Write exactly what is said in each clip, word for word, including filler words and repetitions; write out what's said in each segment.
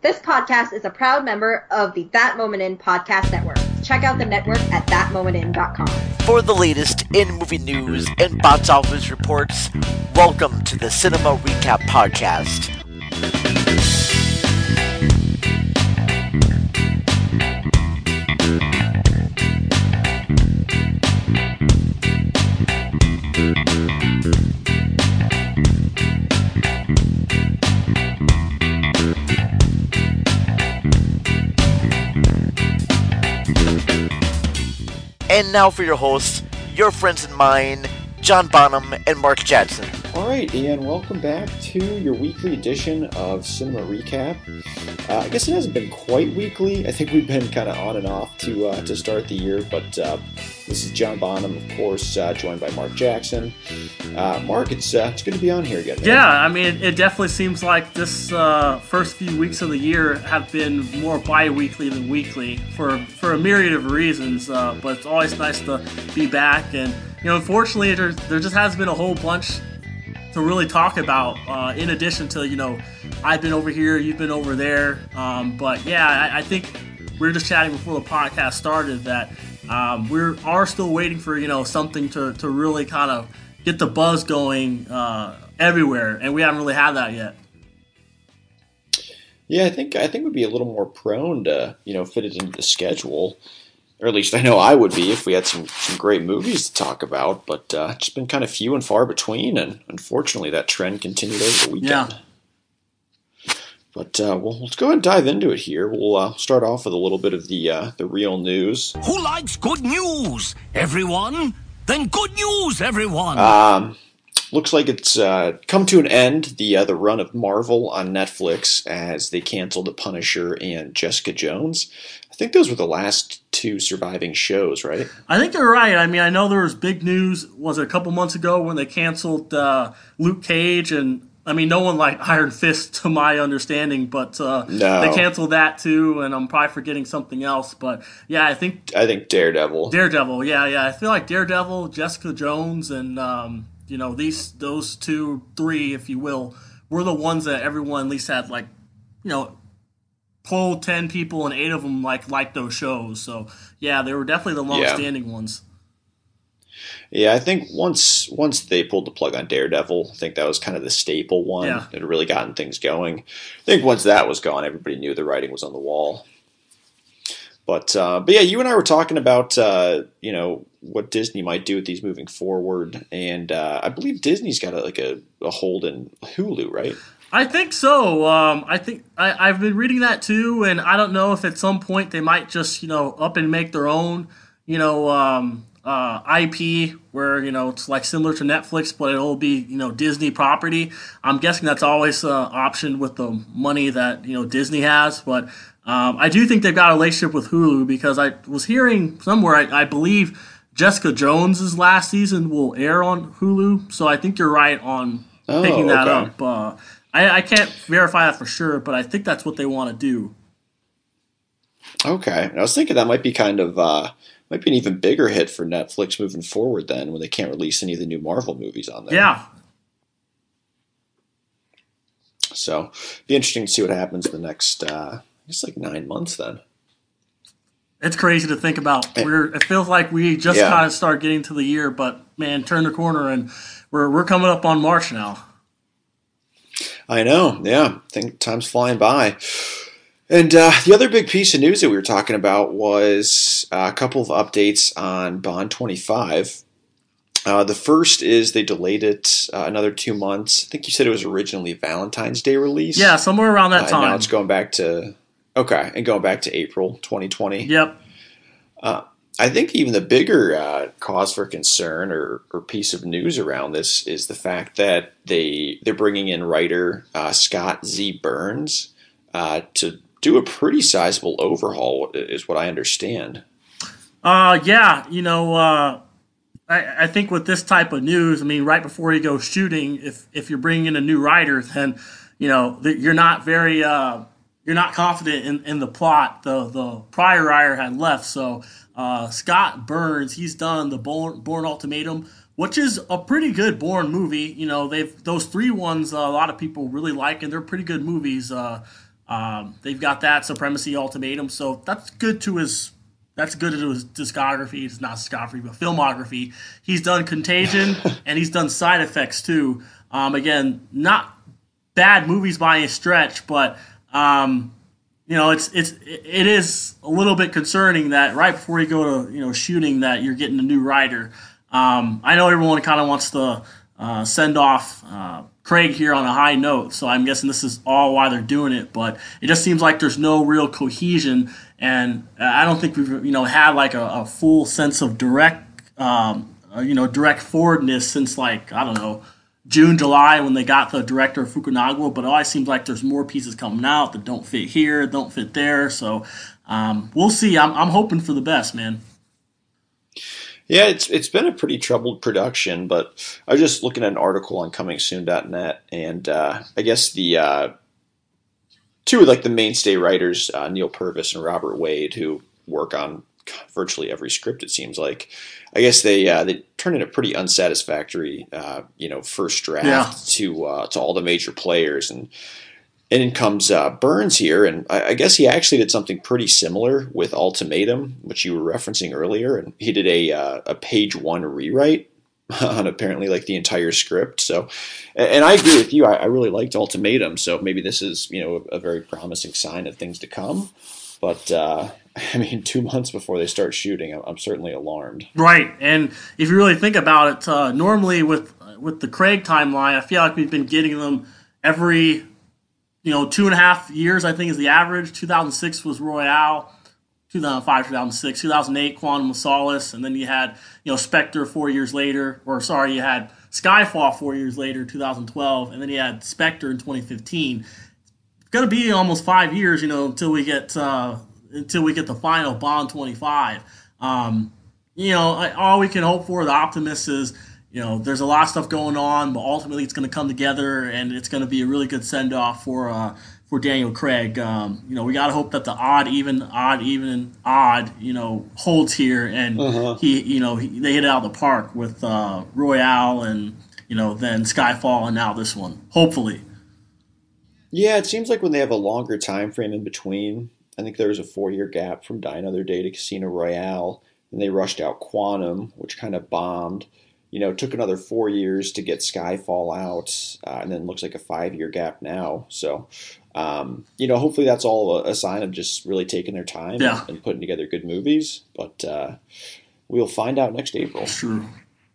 This podcast is a proud member of the That Moment In podcast network. Check out the network at that moment in dot com. For the latest in-movie news and box office reports, welcome to the Cinema Recap Podcast. And now for your hosts, your friends and mine, John Bonham and Mark Jackson. All right, Ian, welcome back to your weekly edition of Cinema Recap. Uh, I guess it hasn't been quite weekly. I think we've been kind of on and off to uh, to start the year, but uh, this is John Bonham, of course, uh, joined by Mark Jackson. Uh, Mark, it's uh, it's good to be on here again, man. Yeah, I mean, it definitely seems like this uh, first few weeks of the year have been more bi-weekly than weekly for for a myriad of reasons, uh, but it's always nice to be back. And, you know, unfortunately, there, there just hasn't been a whole bunch to really talk about, uh, in addition to, you know, I've been over here, you've been over there. Um, but yeah, I, I think we were just chatting before the podcast started that um, we are still waiting for, you know, something to, to really kind of get the buzz going uh, everywhere, and we haven't really had that yet. Yeah, I think I think we'd be a little more prone to, you know, fit it into the schedule. Or at least I know I would be if we had some, some great movies to talk about, but uh, it's been kind of few and far between, and unfortunately that trend continued over the weekend. Yeah. But uh, well, let's go ahead and dive into it here. We'll uh, start off with a little bit of the uh, the real news. Who likes good news? Everyone? Then good news, everyone! Um, looks like it's uh, come to an end, the uh, the run of Marvel on Netflix, as they canceled The Punisher and Jessica Jones. I think those were the last two surviving shows, right? I think you're right. I mean, I know there was big news, was it a couple months ago, when they canceled uh, Luke Cage, and I mean, no one liked Iron Fist to my understanding, but uh, no. They canceled that too, and I'm probably forgetting something else. But yeah, I think I think Daredevil. Daredevil, yeah, yeah. I feel like Daredevil, Jessica Jones, and um, you know, these those two, three, if you will, were the ones that everyone at least had, like, you know, polled ten people and eight of them like liked those shows. So yeah, they were definitely the long-standing yeah. ones. Yeah, I think once once they pulled the plug on Daredevil, I think that was kind of the staple one. Yeah. It had really gotten things going. I think once that was gone, everybody knew the writing was on the wall. But uh, but yeah, you and I were talking about uh, you know, what Disney might do with these moving forward, and uh, I believe Disney's got a, like a, a hold in Hulu, right? I think so. Um, I think I, I've been reading that too, and I don't know if at some point they might just, you know, up and make their own, you know, um, uh, I P where, you know, it's like similar to Netflix, but it'll be, you know, Disney property. I'm guessing that's always an option with the money that, you know, Disney has, but um, I do think they've got a relationship with Hulu, because I was hearing somewhere, I, I believe Jessica Jones's last season will air on Hulu, so I think you're right on oh, picking that okay. up. Uh, I, I can't verify that for sure, but I think that's what they want to do. Okay. I was thinking that might be kind of, uh, might be an even bigger hit for Netflix moving forward then, when they can't release any of the new Marvel movies on there. Yeah. So, be interesting to see what happens in the next, uh, I guess like nine months then. It's crazy to think about. We're, it feels like we just yeah. kind of start getting to the year, but man, turn the corner and we're we're coming up on March now. I know, yeah. I think time's flying by. And uh, the other big piece of news that we were talking about was a couple of updates on Bond twenty-five. Uh, the first is they delayed it uh, another two months. I think you said it was originally a Valentine's Day release. Yeah, somewhere around that uh, time. And now it's going back to, okay, and going back to April twenty twenty. Yep. Uh, I think even the bigger uh, cause for concern or, or piece of news around this is the fact that they they're bringing in writer uh, Scott Z. Burns uh, to do a pretty sizable overhaul, is what I understand. Uh, yeah, you know, uh, I, I think with this type of news, I mean, right before you go shooting, if if you're bringing in a new writer, then you know you're not very uh, you're not confident in, in the plot. The the prior writer had left, so. Uh, Scott Burns, he's done the Bourne, Bourne Ultimatum, which is a pretty good Bourne movie. You know, they've those three ones uh, a lot of people really like, and they're pretty good movies. Uh, Um, they've got that Supremacy Ultimatum, so that's good to his that's good to his discography. It's not discography, but filmography. He's done Contagion and he's done Side Effects too. Um, again, not bad movies by a stretch, but um, you know, it's it's it is a little bit concerning that right before you go to you know shooting that you're getting a new writer. Um, I know everyone kind of wants to uh, send off uh, Craig here on a high note, so I'm guessing this is all why they're doing it. But it just seems like there's no real cohesion, and I don't think we've you know had like a, a full sense of direct um, uh, you know direct forwardness since like I don't know June, July when they got the director of Fukunaga. But it always seems like there's more pieces coming out that don't fit here, don't fit there. So um, we'll see. I'm I'm hoping for the best, man. Yeah, it's it's been a pretty troubled production, but I was just looking at an article on coming soon dot net, and uh, I guess the uh, two of like the mainstay writers, uh, Neil Purvis and Robert Wade, who work on virtually every script, it seems like. I guess they uh, they turned in a pretty unsatisfactory, uh, you know, first draft Yeah. to uh, to all the major players, and and in comes uh, Burns here, and I, I guess he actually did something pretty similar with Ultimatum, which you were referencing earlier, and he did a uh, a page one rewrite on apparently like the entire script. So, and, and I agree with you. I, I really liked Ultimatum, so maybe this is you know a, a very promising sign of things to come. But uh, I mean, two months before they start shooting, I'm, I'm certainly alarmed. Right, and if you really think about it, uh, normally with with the Craig timeline, I feel like we've been getting them every you know, two and a half years, I think, is the average. two thousand six was Royale, two thousand five, two thousand six, two thousand eight, Quantum of Solace, and then you had, you know, Spectre four years later, or sorry, you had Skyfall four years later, two thousand twelve, and then you had Spectre in twenty fifteen. It's going to be almost five years, you know, until we get uh, until we get the final Bond twenty-five. Um, you know, all we can hope for, the optimist is, you know, there's a lot of stuff going on, but ultimately it's going to come together, and it's going to be a really good send-off for uh, for Daniel Craig. Um, you know, we got to hope that the odd, even, odd, even, odd, you know, holds here, and uh-huh. he, you know, he, they hit it out of the park with uh, Royale, and you know, then Skyfall, and now this one. Hopefully. Yeah, it seems like when they have a longer time frame in between. I think there was a four-year gap from Die Another Day to Casino Royale, and they rushed out Quantum, which kind of bombed. You know, it took another four years to get Skyfall out, uh, and then looks like a five-year gap now. So, um, you know, hopefully that's all a, a sign of just really taking their time yeah. and, and putting together good movies. But uh, we'll find out next April. Sure.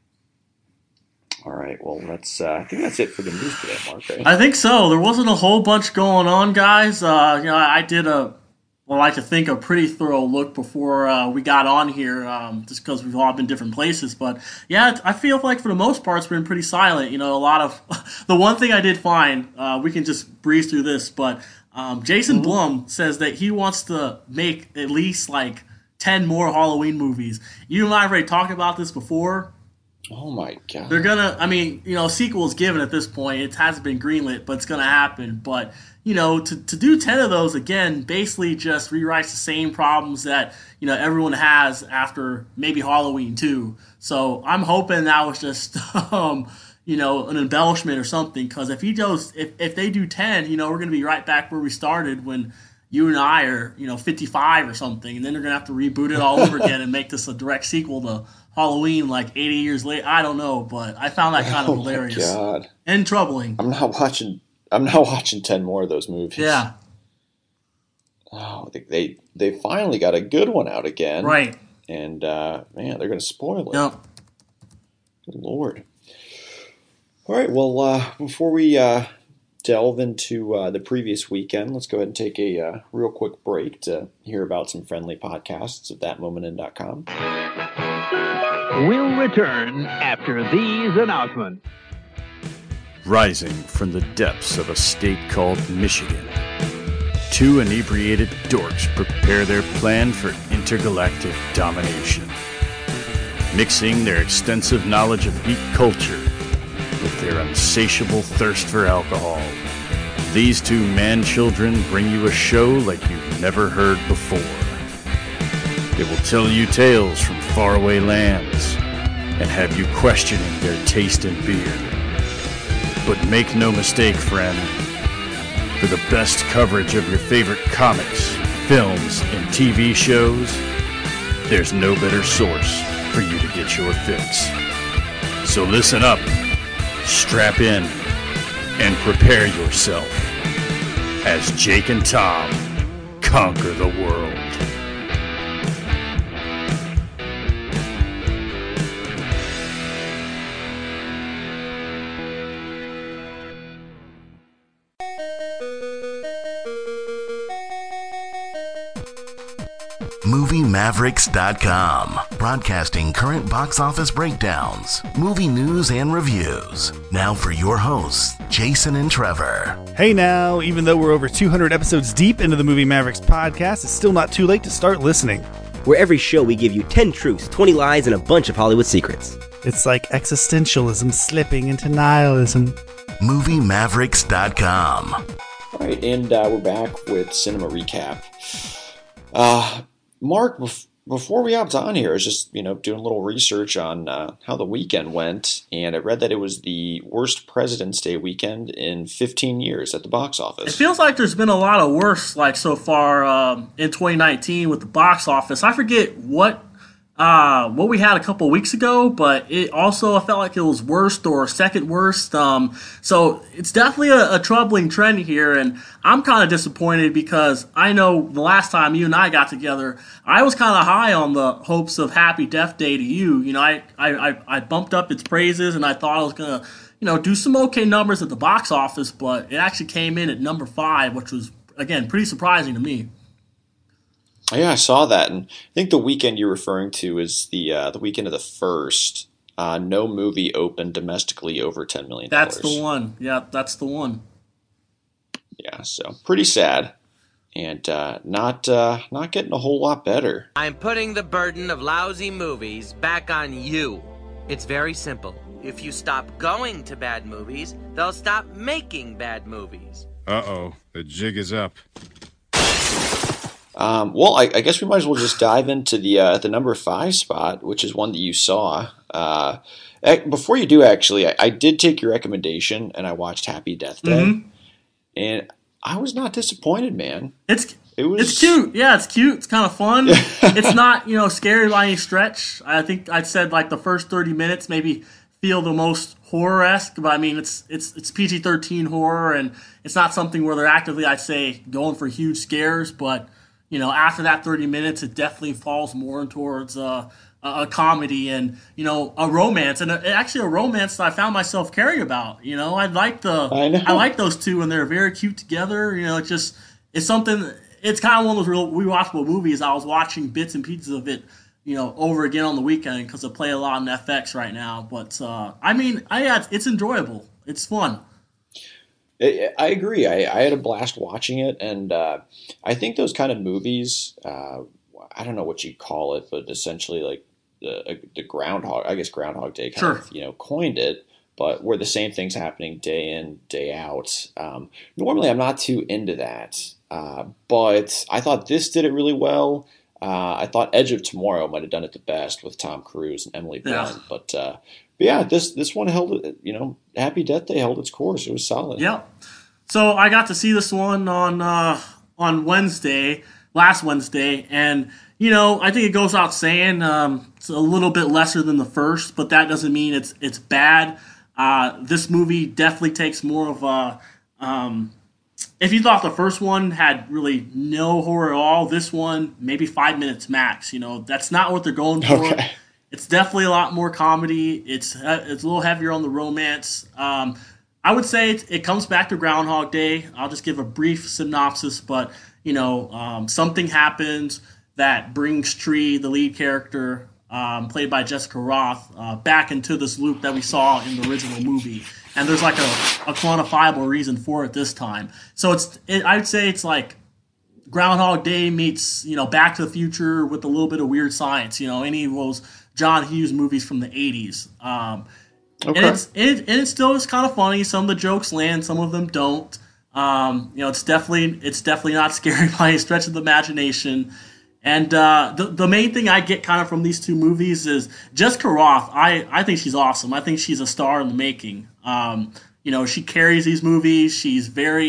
All right. Well, that's. Uh, I think that's it for the news today, Mark. Right? I think so. There wasn't a whole bunch going on, guys. Uh, you know, I did a. Well, I like to think a pretty thorough look before uh, we got on here, um, just because we've all been different places. But yeah, I feel like for the most part it's been pretty silent. You know, a lot of the one thing I did find, uh, we can just breeze through this, but um, Jason mm-hmm. Blum says that he wants to make at least like ten more Halloween movies. You and I have already talked about this before. Oh my god! They're gonna. I mean, you know, sequel is given at this point. It hasn't been greenlit, but it's gonna happen. But you know, to to do ten of those again, basically just rewrites the same problems that you know everyone has after maybe Halloween two. So I'm hoping that was just um, you know an embellishment or something. Because if he does, if if they do ten, you know, we're gonna be right back where we started when you and I are you know fifty-five or something, and then they're gonna have to reboot it all over again and make this a direct sequel to Halloween like eighty years later. I don't know, but I found that kind of oh hilarious my God. and troubling. I'm not watching. I'm not watching ten more of those movies. Yeah. Oh, they they, they finally got a good one out again, right? And uh, man, they're going to spoil it. Yep. Good Lord. All right. Well, uh, before we uh, delve into uh, the previous weekend, let's go ahead and take a uh, real quick break to hear about some friendly podcasts at that moment in dot com. We'll return after these announcements. Rising from the depths of a state called Michigan, two inebriated dorks prepare their plan for intergalactic domination. Mixing their extensive knowledge of geek culture with their insatiable thirst for alcohol, these two man-children bring you a show like you've never heard before. They will tell you tales from faraway lands and have you questioning their taste in beer. But make no mistake, friend, For the best coverage of your favorite comics, films, and T V shows, there's no better source for you to get your fix. So listen up, strap in, and prepare yourself as Jake and Tom conquer the world. Movie Mavericks dot com, broadcasting current box office breakdowns, movie news, and reviews. Now for your hosts, Jason and Trevor. Hey now, even though we're over two hundred episodes deep into the Movie Mavericks podcast, it's still not too late to start listening. Where every show we give you ten truths, twenty lies, and a bunch of Hollywood secrets. It's like existentialism slipping into nihilism. Movie Mavericks dot com. All right, and uh, we're back with Cinema Recap. Uh... Mark, before we hopped on here, I was just, you know, doing a little research on uh, how the weekend went, and I read that it was the worst President's Day weekend in fifteen years at the box office. It feels like there's been a lot of worse, like, so far um, in twenty nineteen with the box office. I forget what uh, what we had a couple weeks ago, but it also I felt like it was worst or second worst. Um, so it's definitely a, a troubling trend here, and I'm kind of disappointed because I know the last time you and I got together, I was kind of high on the hopes of Happy Death Day to you. You know, I, I, I bumped up its praises, and I thought I was going to, you know, do some okay numbers at the box office, but it actually came in at number five, which was, again, pretty surprising to me. Yeah, I saw that, and I think the weekend you're referring to is the uh, the weekend of the first. Uh, no movie opened domestically over ten million dollars. That's the one. Yeah, that's the one. Yeah, so pretty sad, and uh, not uh, not getting a whole lot better. I'm putting the burden of lousy movies back on you. It's very simple. If you stop going to bad movies, they'll stop making bad movies. Uh-oh, the jig is up. Um, well, I, I guess we might as well just dive into the uh, the number five spot, which is one that you saw. Uh, before you do, actually, I, I did take your recommendation and I watched Happy Death Day, mm-hmm. and I was not disappointed, man. It's it was it's cute, yeah, it's cute. It's kind of fun. It's not you know scary by any stretch. I think I said like the first thirty minutes maybe feel the most horror-esque, but I mean it's it's it's P G thirteen horror, and it's not something where they're actively, I'd say, going for huge scares, but. You know, after that thirty minutes, it definitely falls more towards uh, a, a comedy and, you know, a romance. And a, actually a romance that I found myself caring about. You know, I like the I, know. I like those two, and they're very cute together. You know, it's just, it's something, it's kind of one of those real rewatchable movies. I was watching bits and pieces of it, you know, over again on the weekend because I play a lot on F X right now. But, uh, I mean, I, yeah, it's, it's enjoyable. It's fun. I agree. I, I had a blast watching it, and uh, I think those kind of movies, uh, I don't know what you call it, but essentially like the, the Groundhog, I guess Groundhog Day kind sure. of, you know, coined it, but where the same thing's happening day in, day out. Um, normally I'm not too into that, uh, but I thought this did it really well. Uh, I thought Edge of Tomorrow might have done it the best with Tom Cruise and Emily Blunt, yeah. but uh, But yeah, this this one held, you know, Happy Death Day held its course. It was solid. Yeah. So I got to see this one on uh, on Wednesday, last Wednesday, and you know I think it goes out saying um, it's a little bit lesser than the first, but that doesn't mean it's it's bad. Uh, this movie definitely takes more of a. Um, if you thought the first one had really no horror at all, this one maybe five minutes max. You know that's not what they're going for. Okay. It's definitely a lot more comedy. It's uh, it's a little heavier on the romance. Um, I would say it, it comes back to Groundhog Day. I'll just give a brief synopsis, but you know, um, something happens that brings Tree, the lead character, um, played by Jessica Roth, uh, back into this loop that we saw in the original movie. And there's like a, a quantifiable reason for it this time. So it's it, I'd say it's like Groundhog Day meets, you know, Back to the Future with a little bit of weird science. You know, any of those John Hughes movies from the eighties. Um, okay. And it's it, and it still is kind of funny. Some of the jokes land, some of them don't. Um, you know, it's definitely it's definitely not scary by any stretch of the imagination. And uh, the the main thing I get kind of from these two movies is Jessica Roth. I, I think she's awesome. I think she's a star in the making. Um, you know, she carries these movies. She's very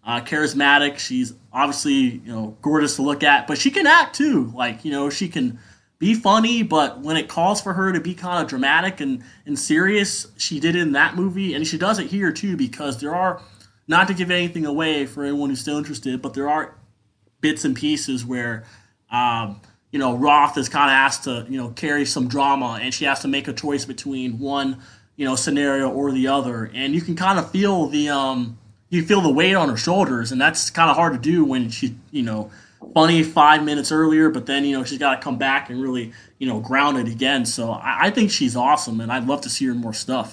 uh, charismatic. She's obviously, you know, gorgeous to look at, but she can act too. Like, you know, she can be funny, but when it calls for her to be kind of dramatic and, and serious, she did it in that movie, and she does it here too, because there are, not to give anything away for anyone who's still interested, but there are bits and pieces where, um, you know, Roth is kind of asked to, you know, carry some drama, and she has to make a choice between one, you know, scenario or the other, and you can kind of feel the, um, you feel the weight on her shoulders, and that's kind of hard to do when she, you know, funny five minutes earlier, but then, you know, she's got to come back and really, you know, ground it again. So I, I think she's awesome, and I'd love to see her in more stuff.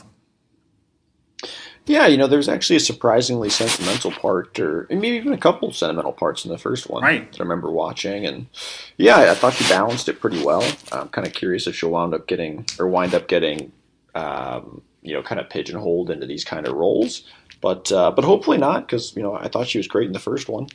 Yeah, you know, there's actually a surprisingly sentimental part, or maybe even a couple of sentimental parts in the first one right. that I remember watching, and yeah, I thought she balanced it pretty well. I'm kind of curious if she'll wind up getting, or wind up getting, um, you know, kind of pigeonholed into these kind of roles, but uh, but hopefully not, because, you know, I thought she was great in the first one.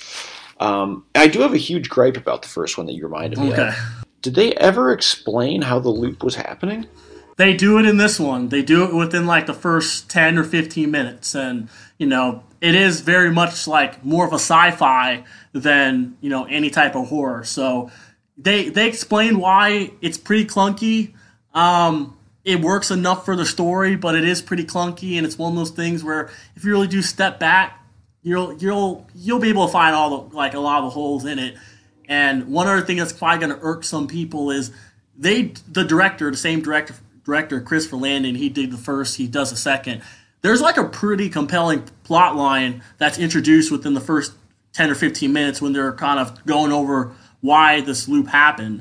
Um, I do have a huge gripe about the first one that you reminded me okay. of. Did they ever explain how the loop was happening? They do it in this one. They do it within like the first ten or fifteen minutes. And, you know, it is very much like more of a sci-fi than, you know, any type of horror. So they they explain why it's pretty clunky. Um, it works enough for the story, but it is pretty clunky. And it's one of those things where if you really do step back, You'll you'll you'll be able to find all the like a lot of the holes in it. And one other thing that's probably going to irk some people is they the director, the same director director Christopher Landon, he did the first, he does the second. There's like a pretty compelling plot line that's introduced within the first ten or fifteen minutes when they're kind of going over why this loop happened.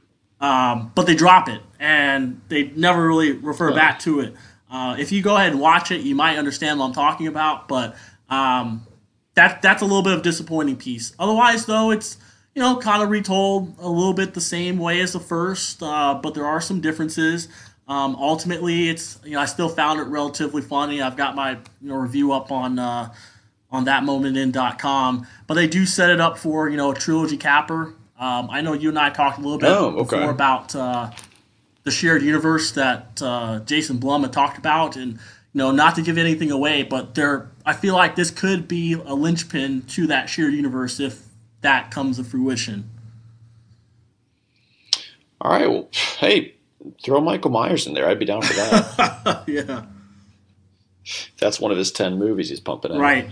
Um, but they drop it and they never really refer yeah. back to it. Uh, if you go ahead and watch it, you might understand what I'm talking about. But um, That that's a little bit of a disappointing piece. Otherwise, though, it's, you know, kind of retold a little bit the same way as the first, uh, but there are some differences. Um, ultimately, it's, you know, I still found it relatively funny. I've got my, you know, review up on uh, on that moment in dot com, but they do set it up for, you know, a trilogy capper. Um, I know you and I talked a little bit oh, okay. before about uh, the shared universe that uh, Jason Blum had talked about, and, you know, not to give anything away, but there, I feel like this could be a linchpin to that shared universe if that comes to fruition. All right, well, hey, throw Michael Myers in there. I'd be down for that. yeah. That's one of his ten movies he's pumping out. Right.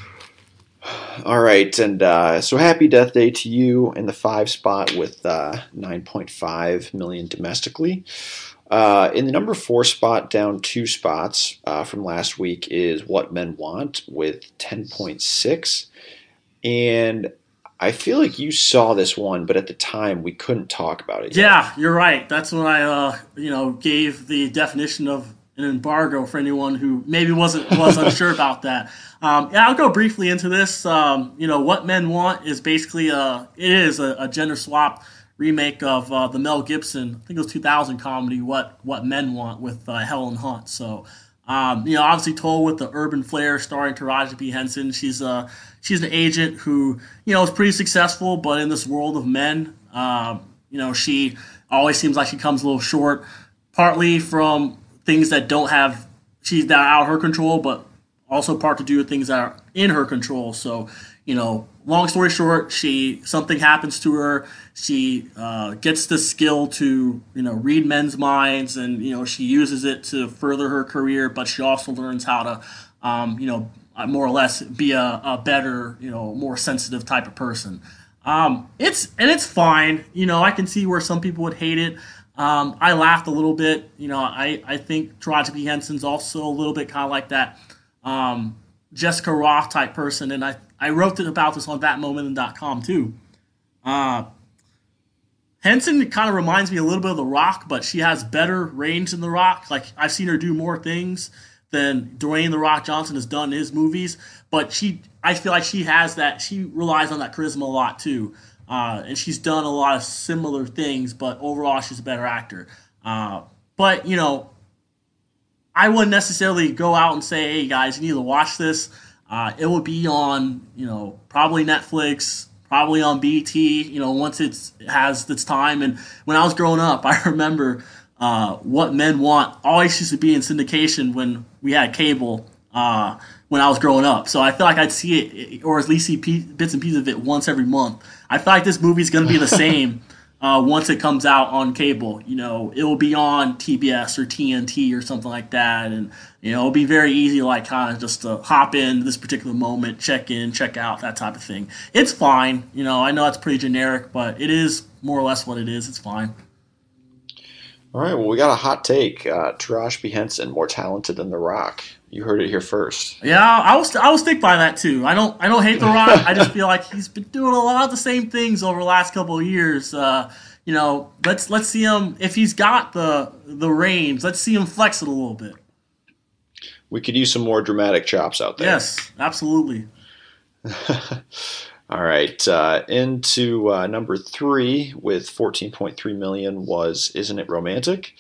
All right, and uh, so happy Death Day to you in the five spot with uh, nine point five million domestically. Uh, in the number four spot, down two spots uh, from last week, is What Men Want with ten point six. And I feel like you saw this one, but at the time we couldn't talk about it yet. Yeah, you're right. That's when I, uh, you know, gave the definition of an embargo for anyone who maybe wasn't was unsure about that. Um, yeah, I'll go briefly into this. Um, you know, What Men Want is basically a it is a, a gender swap remake of uh, the Mel Gibson, I think it was two thousand comedy, What What Men Want, with uh, Helen Hunt. So, um, you know, obviously told with the urban flair, starring Taraji P. Henson. She's a she's an agent who, you know, is pretty successful, but in this world of men, um, you know, she always seems like she comes a little short, partly from things that don't have she's that are out of her control, but also part to do with things that are in her control. So, you know, long story short, she something happens to her. She uh, gets the skill to, you know, read men's minds, and, you know, she uses it to further her career. But she also learns how to, um, you know, more or less be a, a better, you know, more sensitive type of person. Um, it's and it's fine. You know, I can see where some people would hate it. Um, I laughed a little bit. You know, I I think Taraji P. Henson's also a little bit kind of like that um, Jessica Roth type person, and I. I wrote about this on that moment in dot com too. Uh, Henson kind of reminds me a little bit of The Rock, but she has better range than The Rock. Like, I've seen her do more things than Dwayne The Rock Johnson has done in his movies, but she, I feel like she has that, she relies on that charisma a lot too. Uh, and she's done a lot of similar things, but overall she's a better actor. Uh, but, you know, I wouldn't necessarily go out and say, hey guys, you need to watch this. Uh, it will be on, you know, probably Netflix, probably on B E T, you know, once it's, it has its time. And when I was growing up, I remember uh, What Men Want always used to be in syndication when we had cable. Uh, when I was growing up. So I feel like I'd see it, or at least see bits and pieces of it once every month. I feel like this movie's going to be the same uh, once it comes out on cable. You know, it will be on T B S or T N T or something like that, and you know, it'll be very easy, like kind of just to hop in this particular moment, check in, check out, that type of thing. It's fine. You know, I know it's pretty generic, but it is more or less what it is. It's fine. All right, well, we got a hot take. Uh, Taraji P. Henson, more talented than The Rock. You heard it here first. Yeah, I will. I will stick by that too. I don't. I don't hate The Rock. I just feel like he's been doing a lot of the same things over the last couple of years. Uh, you know, let's let's see him if he's got the the range. Let's see him flex it a little bit. We could use some more dramatic chops out there. Yes, absolutely. All right, uh, into uh, number three with fourteen point three million dollars was Isn't It Romantic?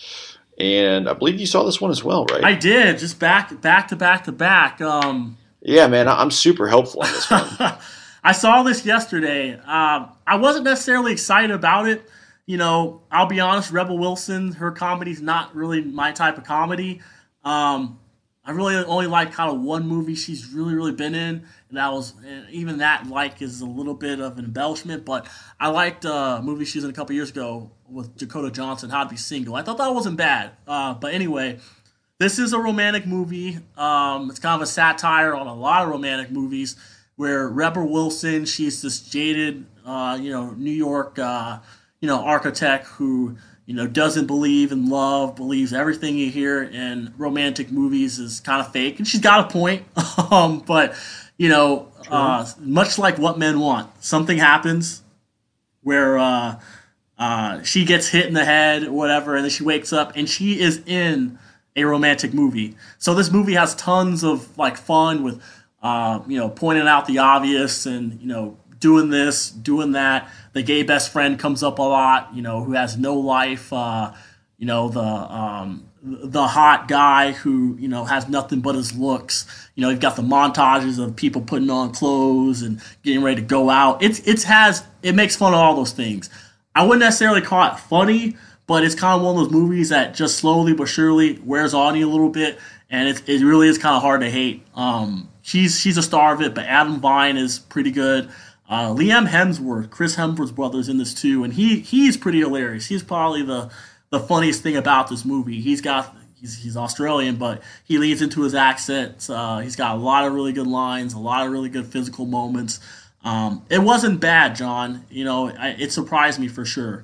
And I believe you saw this one as well, right? I did, just back back to back to back. Um, yeah, man, I'm super helpful on this one. I saw this yesterday. Um, I wasn't necessarily excited about it. You know, I'll be honest, Rebel Wilson, her comedy's not really my type of comedy. Um, I really only like kind of one movie she's really, really been in, and that was, and even that like is a little bit of an embellishment. But I liked a movie she was in a couple years ago with Dakota Johnson, How to Be Single. I thought that wasn't bad. Uh, but anyway, this is a romantic movie. Um, it's kind of a satire on a lot of romantic movies where Rebel Wilson, she's this jaded, uh, you know, New York, uh, you know, architect who, you know, doesn't believe in love, believes everything you hear in romantic movies is kind of fake. And she's got a point. um, but, you know, uh, much like What Men Want, something happens where uh, uh, she gets hit in the head or whatever, and then she wakes up and she is in a romantic movie. So this movie has tons of, like, fun with, uh, you know, pointing out the obvious and, you know, doing this, doing that. The gay best friend comes up a lot, you know, who has no life. Uh, you know, the um, the hot guy who, you know, has nothing but his looks. You know, you've got the montages of people putting on clothes and getting ready to go out. It's it's has it makes fun of all those things. I wouldn't necessarily call it funny, but it's kind of one of those movies that just slowly but surely wears on you a little bit, and it it really is kind of hard to hate. Um, she's she's a star of it, but Adam Vine is pretty good. Uh, Liam Hemsworth, Chris Hemsworth's brother's in this too, and he he's pretty hilarious. He's probably the, the funniest thing about this movie. He's got he's he's Australian, but he leans into his accent. Uh, he's got a lot of really good lines, a lot of really good physical moments. Um, it wasn't bad, John. You know, I, it surprised me for sure.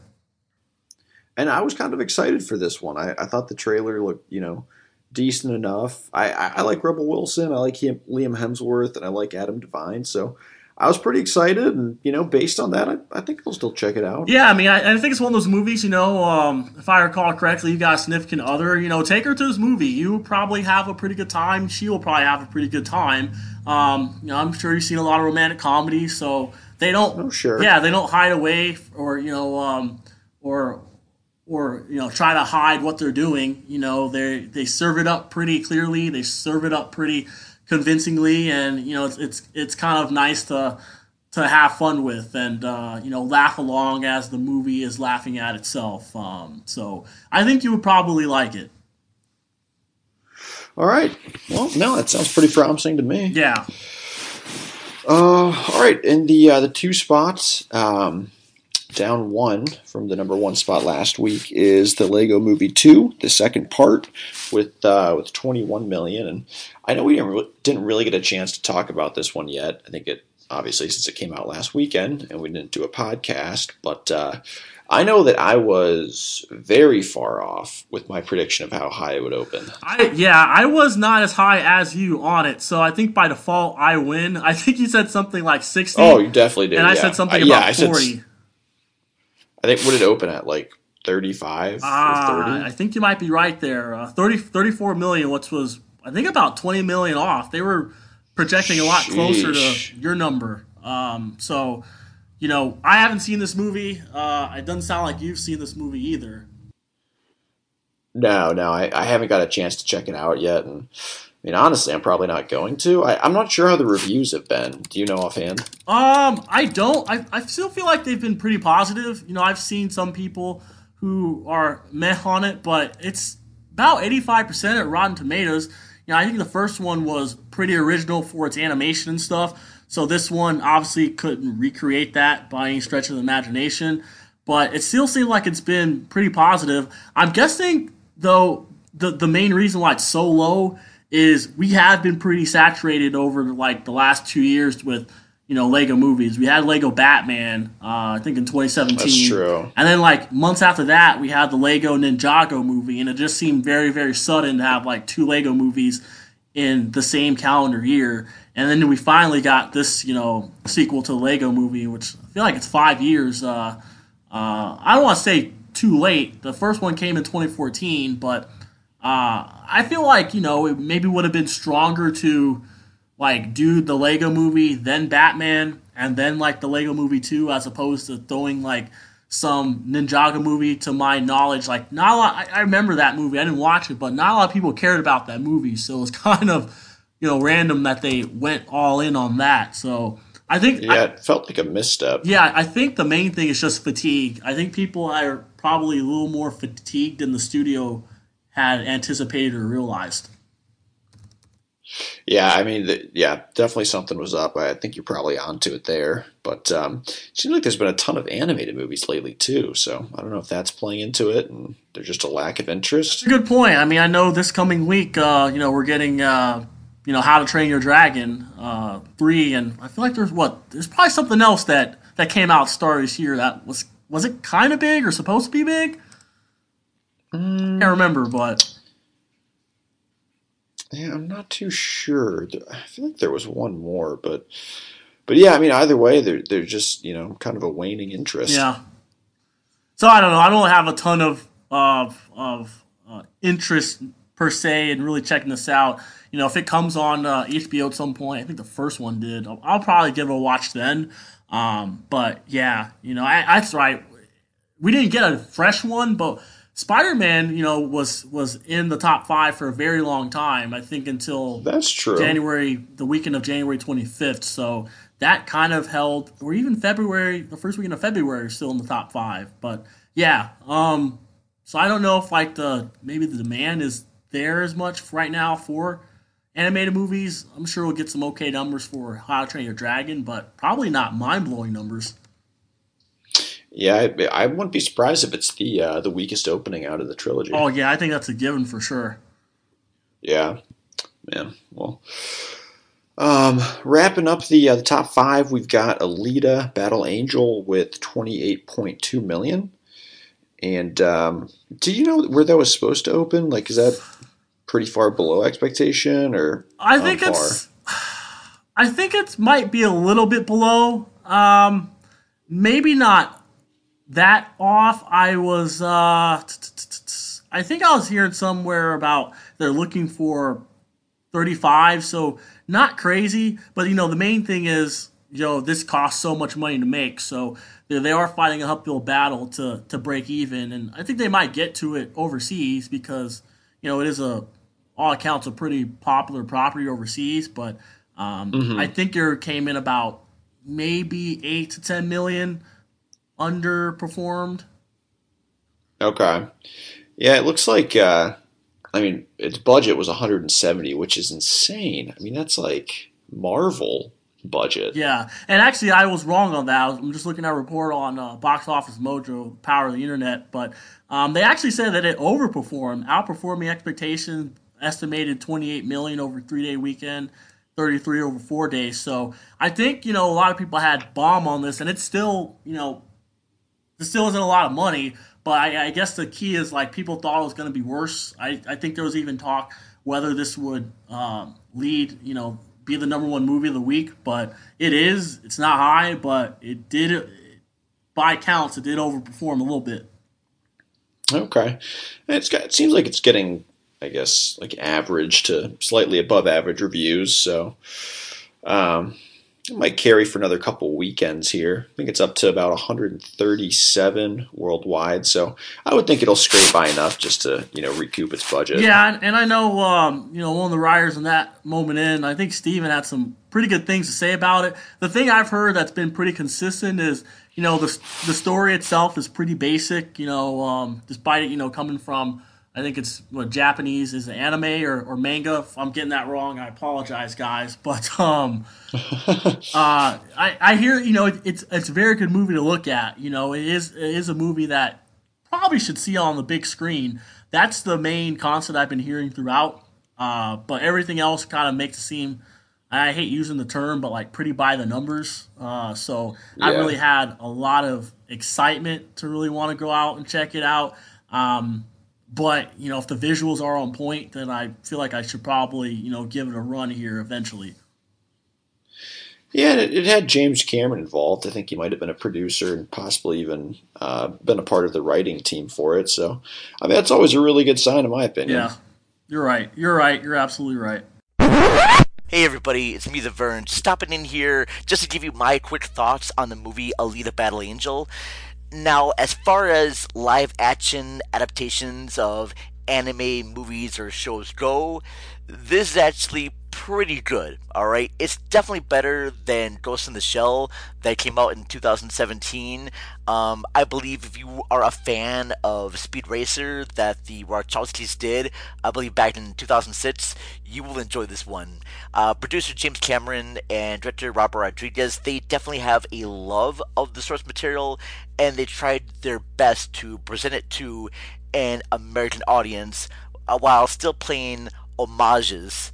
And I was kind of excited for this one. I, I thought the trailer looked, you know, decent enough. I, I, I like Rebel Wilson, I like him, Liam Hemsworth, and I like Adam Devine, so I was pretty excited, and, you know, based on that, I, I think I'll still check it out. Yeah, I mean, I, I think it's one of those movies, you know, um, if I recall correctly, you got a significant other, you know, take her to this movie. You probably have a pretty good time. She will probably have a pretty good time. Um, you know, I'm sure you've seen a lot of romantic comedies, so they don't, oh, sure. yeah, they don't hide away or, you know, um, or, or, you know, try to hide what they're doing. You know, they they serve it up pretty clearly. They serve it up pretty convincingly, and you know it's it's it's kind of nice to to have fun with, and uh, you know laugh along as the movie is laughing at itself. Um, so I think you would probably like it. All right. Well, no, that sounds pretty promising to me. Yeah. Uh, all right. In the uh, the two spots, um, down one from the number one spot last week is the Lego Movie two, the second part, with uh, with twenty-one million. And I know we didn't really, didn't really get a chance to talk about this one yet. I think it obviously since it came out last weekend and we didn't do a podcast, but uh, I know that I was very far off with my prediction of how high it would open. I yeah, I was not as high as you on it, so I think by default I win. I think you said something like sixty. Oh, you definitely did. And I yeah. said something uh, about yeah, I forty. Said, I think, what did it open at, like thirty-five ah, or thirty? I think you might be right there. Uh, thirty, thirty-four million, which was, I think, about twenty million off. They were projecting a lot Sheesh. closer to your number. Um, so, you know, I haven't seen this movie. Uh, it doesn't sound like you've seen this movie either. No, no, I, I haven't got a chance to check it out yet. And I mean, honestly, I'm probably not going to. I, I'm not sure how the reviews have been. Do you know offhand? Um, I don't. I, I still feel like they've been pretty positive. You know, I've seen some people who are meh on it, but it's about eighty-five percent at Rotten Tomatoes. you know, I think the first one was pretty original for its animation and stuff. So this one obviously couldn't recreate that by any stretch of the imagination. But it still seems like it's been pretty positive. I'm guessing, though, the, the main reason why it's so low is we have been pretty saturated over like the last two years with, you know, Lego movies. We had Lego Batman, uh, I think in twenty seventeen. That's true. And then like months after that, we had the Lego Ninjago movie, and it just seemed very, very sudden to have like two Lego movies in the same calendar year. And then we finally got this, you know, sequel to the Lego movie, which I feel like it's five years. Uh, uh, I don't want to say too late. The first one came in twenty fourteen, but uh, I feel like, you know, it maybe would have been stronger to like do the Lego movie, then Batman, and then like the Lego movie two, as opposed to throwing like some Ninjago movie. To my knowledge, like not a lot. I, I remember that movie. I didn't watch it, but not a lot of people cared about that movie. So it was kind of, you know, random that they went all in on that. So I think yeah, I, it felt like a misstep. Yeah, I think the main thing is just fatigue. I think people are probably a little more fatigued than the studio had anticipated or realized. Yeah, I mean, the, yeah, definitely something was up. I think you're probably onto it there. But um, it seems like there's been a ton of animated movies lately, too. So I don't know if that's playing into it and there's just a lack of interest. That's a good point. I mean, I know this coming week, uh, you know, we're getting, uh, you know, How to Train Your Dragon uh, three. And I feel like there's, what, there's probably something else that, that came out Star this year that was, was it kind of big or supposed to be big? Mm. I can't remember, but... Yeah, I'm not too sure. I feel like there was one more, but but yeah, I mean, either way, they're they're just, you know, kind of a waning interest. Yeah. So I don't know. I don't have a ton of of of uh, interest per se in really checking this out. You know, if it comes on uh, H B O at some point, I think the first one did. I'll, I'll probably give it a watch then. Um, but yeah, you know, I, that's right. We didn't get a fresh one, but Spider-Man, you know, was was in the top five for a very long time. I think until that's true. January, the weekend of January twenty-fifth. So that kind of held, or even February, the first weekend of February, still in the top five. But yeah, um, so I don't know if like the maybe the demand is there as much right now for animated movies. I'm sure we'll get some okay numbers for How to Train Your Dragon, but probably not mind-blowing numbers. Yeah, I, I wouldn't be surprised if it's the uh, the weakest opening out of the trilogy. Oh yeah, I think that's a given for sure. Yeah, man. Well, um, wrapping up the uh, the top five, we've got Alita: Battle Angel with twenty-eight point two million. And um, do you know where that was supposed to open? Like, is that pretty far below expectation, or I think on it's. I think it might be a little bit below. Um, maybe not that off. I was, uh, I think I was hearing somewhere about they're looking for thirty-five, so not crazy. But, you know, the main thing is, you know, this costs so much money to make, so they they are fighting an uphill battle to, to break even. And I think they might get to it overseas because, you know, it is a, all accounts, a pretty popular property overseas. But um, Mhm. I think it came in about maybe eight to ten million underperformed. Okay. Yeah, it looks like, uh, I mean, its budget was one hundred seventy, which is insane. I mean, that's like Marvel budget. Yeah, and actually I was wrong on that. I'm just looking at a report on uh, Box Office Mojo, Power of the Internet, but um, they actually said that it overperformed, outperforming expectations, estimated twenty-eight million over a three-day weekend, thirty-three over four days. So I think, you know, a lot of people had bomb on this, and it's still, you know, this still isn't a lot of money, but I, I guess the key is, like, people thought it was going to be worse. I, I think there was even talk whether this would um, lead, you know, be the number one movie of the week, but it is. It's not high, but it did, by counts, it did overperform a little bit. Okay. It's got, it seems like it's getting, I guess, like average to slightly above average reviews, so um, it might carry for another couple weekends here. I think it's up to about one hundred thirty-seven worldwide, so I would think it'll scrape by enough just to, you know, recoup its budget. Yeah, and, and I know, um, you know, one of the writers in that moment in, I think Steven had some pretty good things to say about it. The thing I've heard that's been pretty consistent is, you know, the the story itself is pretty basic, you know, um, despite it, you know, coming from I think it's what Japanese is it anime or, or manga. If I'm getting that wrong, I apologize, guys. But um, uh, I I hear you know it, it's it's a very good movie to look at. You know, it is it is a movie that probably should see on the big screen. That's the main concept I've been hearing throughout. Uh, but everything else kind of makes it seem. I hate using the term, but like pretty by the numbers. Uh, so yeah. I really had a lot of excitement to really want to go out and check it out. Um, But, you know, if the visuals are on point, then I feel like I should probably, you know, give it a run here eventually. Yeah, it, it had James Cameron involved. I think he might have been a producer and possibly even uh, been a part of the writing team for it. So, I mean, that's always a really good sign, in my opinion. Yeah, you're right. You're right. You're absolutely right. Hey everybody, it's me, The Vern, stopping in here just to give you my quick thoughts on the movie Alita Battle Angel. Now, as far as live-action adaptations of anime movies or shows go, this is actually pretty good, alright? It's definitely better than Ghost in the Shell that came out in two thousand seventeen. Um, I believe if you are a fan of Speed Racer that the Wachowskis did, I believe back in two thousand six, you will enjoy this one. Uh, producer James Cameron and director Robert Rodriguez, they definitely have a love of the source material, and they tried their best to present it to an American audience uh, while still playing homages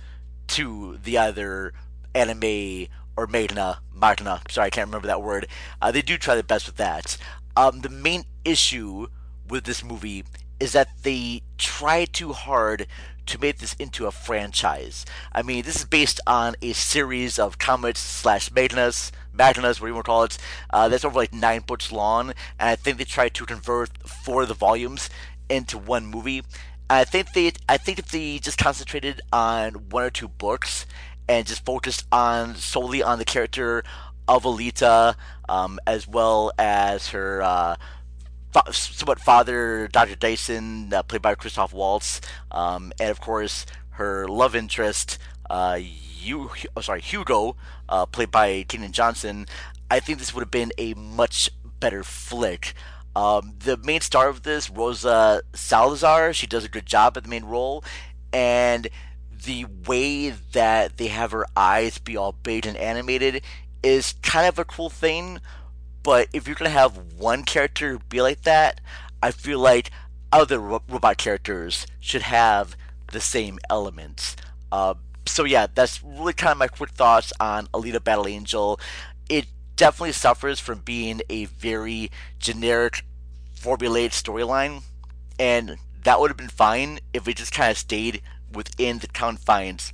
to the either anime or magna, magna, sorry, I can't remember that word. Uh, they do try their best with that. Um, the main issue with this movie is that they try too hard to make this into a franchise. I mean, this is based on a series of comics slash magnas, magnas, whatever you want to call it, uh, that's over like nine books long, and I think they tried to convert four of the volumes into one movie. I think they, I think if they just concentrated on one or two books and just focused on solely on the character of Alita, um, as well as her uh, fa- somewhat father, Doctor Dyson, uh, played by Christoph Waltz, um, and of course her love interest, uh, Hugh, oh, sorry, Hugo, uh, played by Kenan Johnson. I think this would have been a much better flick. Um, the main star of this, Rosa Salazar, she does a good job at the main role, and the way that they have her eyes be all big and animated is kind of a cool thing, but if you're going to have one character be like that, I feel like other ro- robot characters should have the same elements. Uh, so yeah, that's really kind of my quick thoughts on Alita Battle Angel. It definitely suffers from being a very generic, formulaic storyline, and that would have been fine if it just kind of stayed within the confines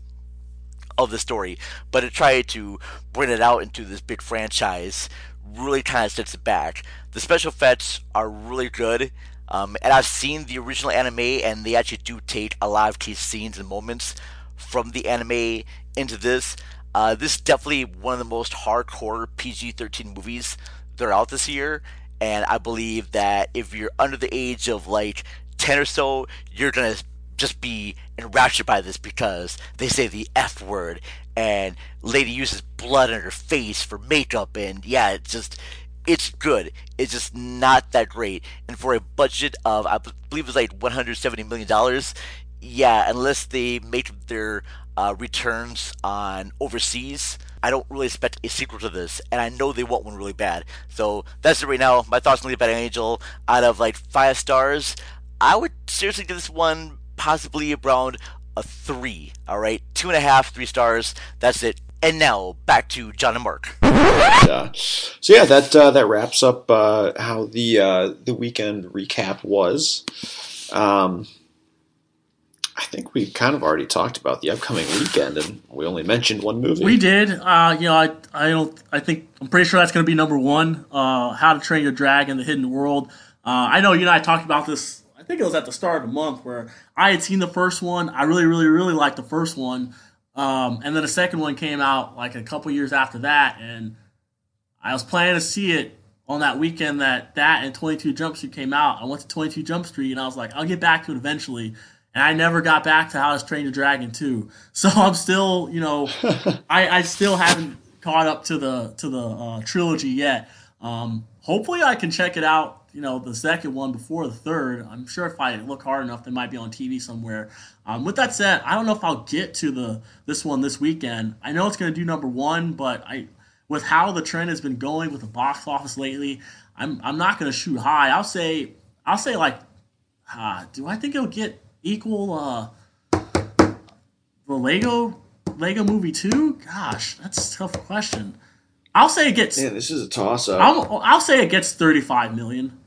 of the story. But to try to bring it out into this big franchise really kind of sets it back. The special effects are really good, um, and I've seen the original anime, and they actually do take a lot of key scenes and moments from the anime into this. Uh, this is definitely one of the most hardcore P G thirteen movies that are out this year, and I believe that if you're under the age of like ten or so, you're gonna just be enraptured by this because they say the F word, and lady uses blood on her face for makeup, and yeah, it's just, it's good. It's just not that great, and for a budget of, I believe it's like one hundred seventy million dollars, yeah, unless they make their uh, returns on overseas, I don't really expect a sequel to this, and I know they want one really bad. So that's it right now. My thoughts on Alita Battle Angel. Out of like five stars, I would seriously give this one possibly around a three. All right, two and a half, three stars. That's it. And now back to John and Mark. Uh, so yeah, that uh, that wraps up uh, how the uh, the weekend recap was. Um, I think we kind of already talked about the upcoming weekend, and we only mentioned one movie. We did. Uh, you know, I I don't. I think I'm pretty sure that's going to be number one. Uh, How to Train Your Dragon: The Hidden World. Uh, I know you and I talked about this. I think it was at the start of the month where I had seen the first one. I really, really, really liked the first one, um, and then the second one came out like a couple years after that, and I was planning to see it on that weekend that that and twenty-two Jump Street came out. I went to twenty-two Jump Street, and I was like, I'll get back to it eventually. And I never got back to How to Train Your Dragon two. So I'm still, you know, I, I still haven't caught up to the to the uh, trilogy yet. Um, hopefully I can check it out, you know, the second one before the third. I'm sure if I look hard enough, they might be on T V somewhere. Um, with that said, I don't know if I'll get to the this one this weekend. I know it's going to do number one, but I, with how the trend has been going with the box office lately, I'm I'm not going to shoot high. I'll say I'll say like, uh, do I think it'll get equal uh, the Lego Lego Movie two? Gosh, that's a tough question. I'll say it gets. Yeah, this is a toss-up. I'll, I'll say it gets thirty-five million.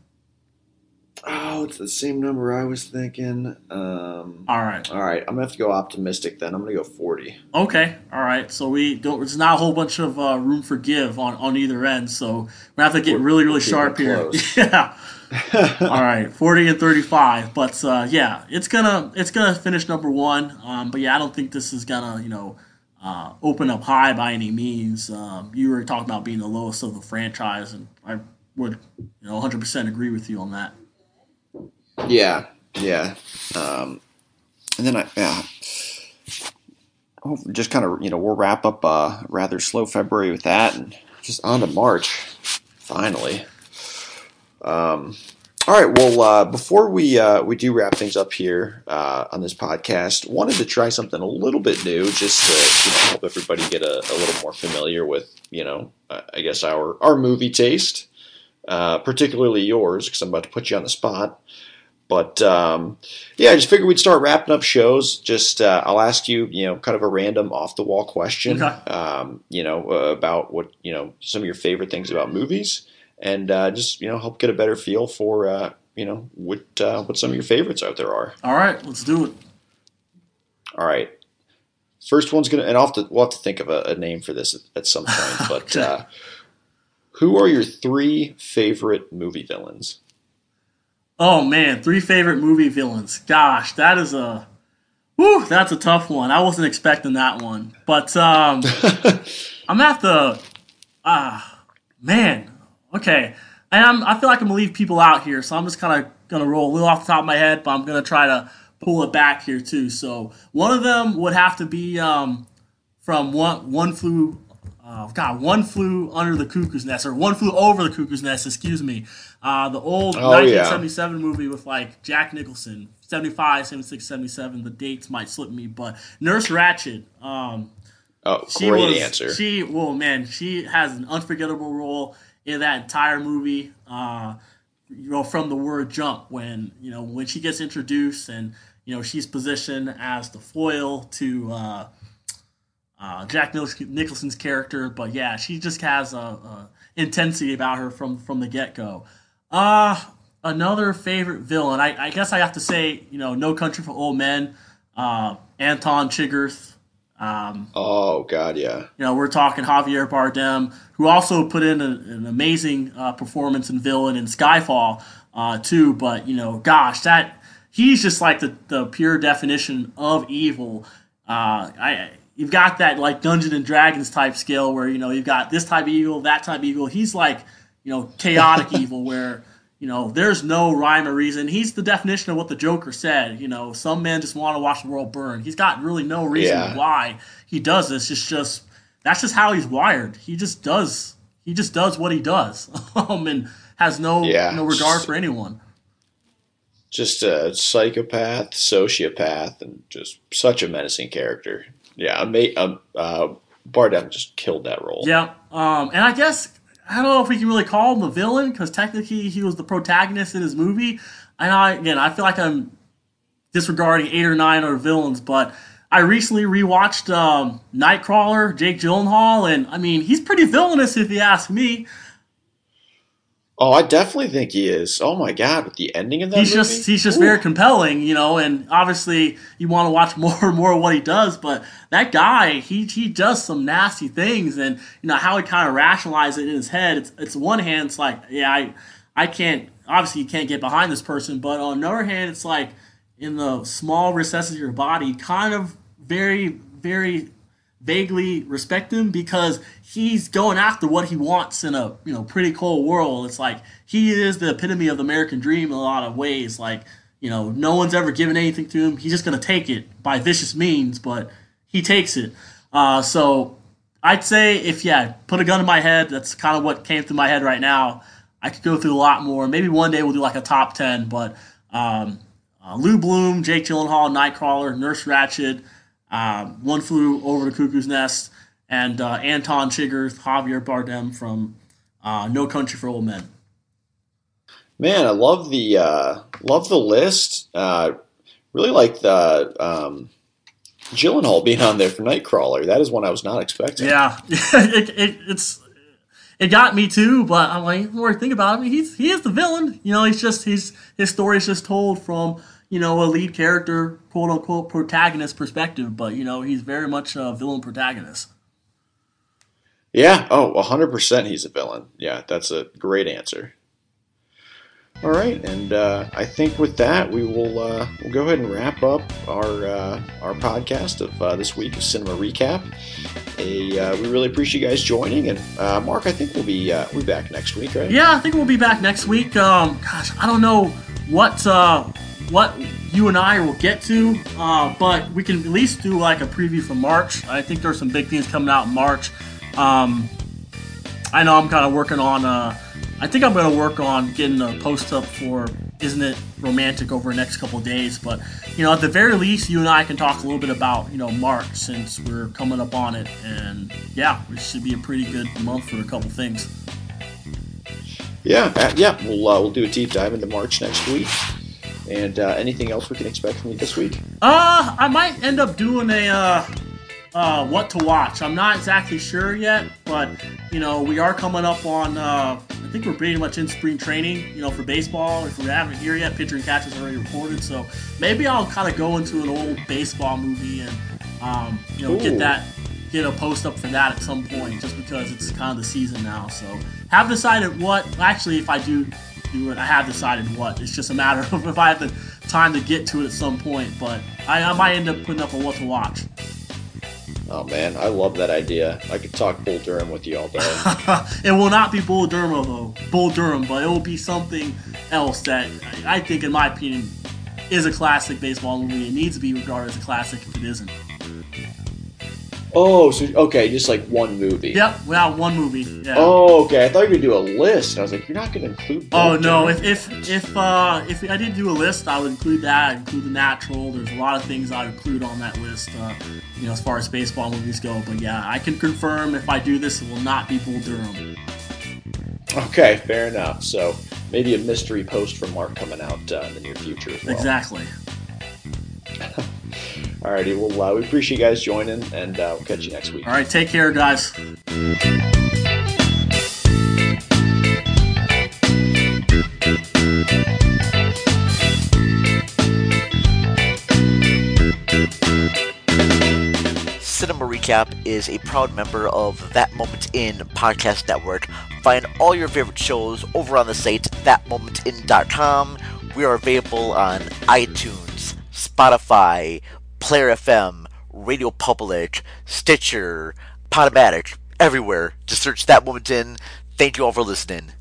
Oh, it's the same number I was thinking. Um, all right. All right. I'm going to have to go optimistic then. I'm going to go forty. Okay. All right. So we don't, there's not a whole bunch of uh, room for give on, on either end. So we have to get really, really sharp here. Yeah. All right. forty and thirty-five. But uh, yeah, it's going to it's gonna finish number one. Um, but yeah, I don't think this is going to, you know, uh, open up high by any means. Um, you were talking about being the lowest of the franchise, and I would, you know, one hundred percent agree with you on that. Yeah, yeah. Um, and then I, yeah, oh, just kind of, you know, we'll wrap up a rather slow February with that, and just on to March, finally. Um, all right, well, uh, before we uh, we do wrap things up here uh, on this podcast, wanted to try something a little bit new, just to, you know, help everybody get a, a little more familiar with, you know, uh, I guess our our movie taste, uh, particularly yours, because I'm about to put you on the spot. But, um, yeah, I just figured we'd start wrapping up shows. Just, uh, I'll ask you, you know, kind of a random off-the-wall question, okay. um, you know, uh, about what, you know, some of your favorite things about movies, and uh, just, you know, help get a better feel for, uh, you know, what uh, what some of your favorites out there are. All right, let's do it. All right. First one's going to, and I'll have to, we'll have to think of a, a name for this at, at some point, but okay. uh, who are your three favorite movie villains? Oh, man, three favorite movie villains. Gosh, that is a, whew, that's a tough one. I wasn't expecting that one. But um, I'm going to have to, ah, man, okay. And I'm, I feel like I'm going to leave people out here, so I'm just kind of going to roll a little off the top of my head, but I'm going to try to pull it back here, too. So one of them would have to be um, from One, one Flew, uh, God, One Flew Under the Cuckoo's Nest, or One Flew Over the Cuckoo's Nest, excuse me. Uh, the old oh, nineteen seventy-seven yeah. movie with, like, Jack Nicholson. seventy-five, seventy-six, seventy-seven. The dates might slip me, but Nurse Ratched. Um, oh, she great was, answer. She, well, man, she has an unforgettable role in that entire movie. Uh, you know, from the word jump, when you know when she gets introduced, and you know she's positioned as the foil to uh, uh, Jack Nicholson's character. But yeah, she just has a, a intensity about her from from the get go. Uh, another favorite villain. I, I guess I have to say, you know, No Country for Old Men, uh, Anton Chigurh. Um, oh, God, yeah. You know, we're talking Javier Bardem, who also put in a, an amazing uh, performance in villain in Skyfall, uh, too. But, you know, gosh, that he's just like the, the pure definition of evil. Uh, I You've got that, like, Dungeons and Dragons type scale where, you know, you've got this type of evil, that type of evil. He's like, you know, chaotic evil where, you know, there's no rhyme or reason. He's the definition of what the Joker said. You know, some men just want to watch the world burn. He's got really no reason yeah. why he does this. It's just, that's just how he's wired. He just does, he just does what he does um, and has no, yeah. no regard for anyone. Just a psychopath, sociopath, and just such a menacing character. Yeah, um, uh, Bardem just killed that role. Yeah, um, and I guess, I don't know if we can really call him the villain, because technically he was the protagonist in his movie. And I, again, I feel like I'm disregarding eight or nine other villains, but I recently rewatched um, Nightcrawler, Jake Gyllenhaal, and I mean, he's pretty villainous if you ask me. Oh, I definitely think he is. Oh my God, with the ending of that he's movie? just he's just Ooh. very compelling, you know, and obviously you want to watch more and more of what he does, but that guy, he he does some nasty things, and you know how he kind of rationalizes it in his head. It's it's one hand, it's like, yeah, I I can't obviously you can't get behind this person, but on the other hand, it's like in the small recesses of your body, kind of very very vaguely respect him because he's going after what he wants in a you know pretty cold world. It's like he is the epitome of the American dream in a lot of ways. Like, you know, no one's ever given anything to him. He's just going to take it by vicious means, but he takes it. Uh, so I'd say if, yeah, put a gun to my head, that's kind of what came to my head right now. I could go through a lot more. Maybe one day we'll do like a top ten, but um, uh, Lou Bloom, Jake Gyllenhaal, Nightcrawler, Nurse Ratched, um, One Flew Over the Cuckoo's Nest, and uh, Anton Chigurh, Javier Bardem from uh, No Country for Old Men. Man, I love the uh, love the list. Uh, really like the um, Gyllenhaal being on there for Nightcrawler. That is one I was not expecting. Yeah, it, it, it's it got me too. But I'm like, the more I think about it, I mean, he's he is the villain. You know, he's just he's his story is just told from you know a lead character, quote unquote protagonist perspective. But you know, he's very much a villain protagonist. Yeah. Oh, one hundred percent he's a villain. Yeah, that's a great answer. All right, and uh, I think with that we will uh, we'll go ahead and wrap up our uh, our podcast of uh, this week of Cinema Recap. A, uh, we really appreciate you guys joining, and uh, Mark, I think we'll be uh, we'll be back next week, right? Yeah, I think we'll be back next week. Um, gosh, I don't know what uh, what you and I will get to, uh, but we can at least do like a preview for March. I think there's some big things coming out in March. Um, I know I'm kind of working on. Uh, I think I'm going to work on getting a post up for Isn't It Romantic over the next couple of days. But, you know, at the very least, you and I can talk a little bit about, you know, March since we're coming up on it. And, yeah, it should be a pretty good month for a couple things. Yeah, uh, yeah. We'll, uh, we'll do a deep dive into March next week. And uh, anything else we can expect from you this week? Uh, I might end up doing a... Uh, Uh, what to watch. I'm not exactly sure yet, but, you know, we are coming up on, uh, I think we're pretty much in spring training, you know, for baseball. If we haven't here yet, Pitcher and Catch is already reported, so maybe I'll kind of go into an old baseball movie and, um, you know, Ooh. get that, get a post up for that at some point, just because it's kind of the season now, so have decided what, actually, if I do do it, I have decided what. It's just a matter of if I have the time to get to it at some point, but I, I might end up putting up a what to watch. Oh man, I love that idea. I could talk Bull Durham with you all day. It will not be Bull Durham though, Bull Durham, but it will be something else that I think, in my opinion, is a classic baseball movie. It needs to be regarded as a classic if it isn't. Oh, so okay, just like one movie. Yep, without one movie. Yeah. Oh, okay. I thought you were gonna do a list. I was like, you're not gonna include. Oh no! If if if uh, if I did do a list, I would include that. I'd include The Natural. There's a lot of things I'd include on that list. Uh, you know, as far as baseball movies go. But yeah, I can confirm if I do this, it will not be Bull Durham. Okay, fair enough. So maybe a mystery post from Mark coming out uh, in the near future as well. Exactly. Alrighty, well, uh, we appreciate you guys joining, and uh, we'll catch you next week. All right, take care, guys. Cinema Recap is a proud member of That Moment In Podcast Network. Find all your favorite shows over on the site that moment in dot com. We are available on iTunes, Spotify, Player F M, Radio Public, Stitcher, Podomatic, everywhere. Just search That Moment In. Thank you all for listening.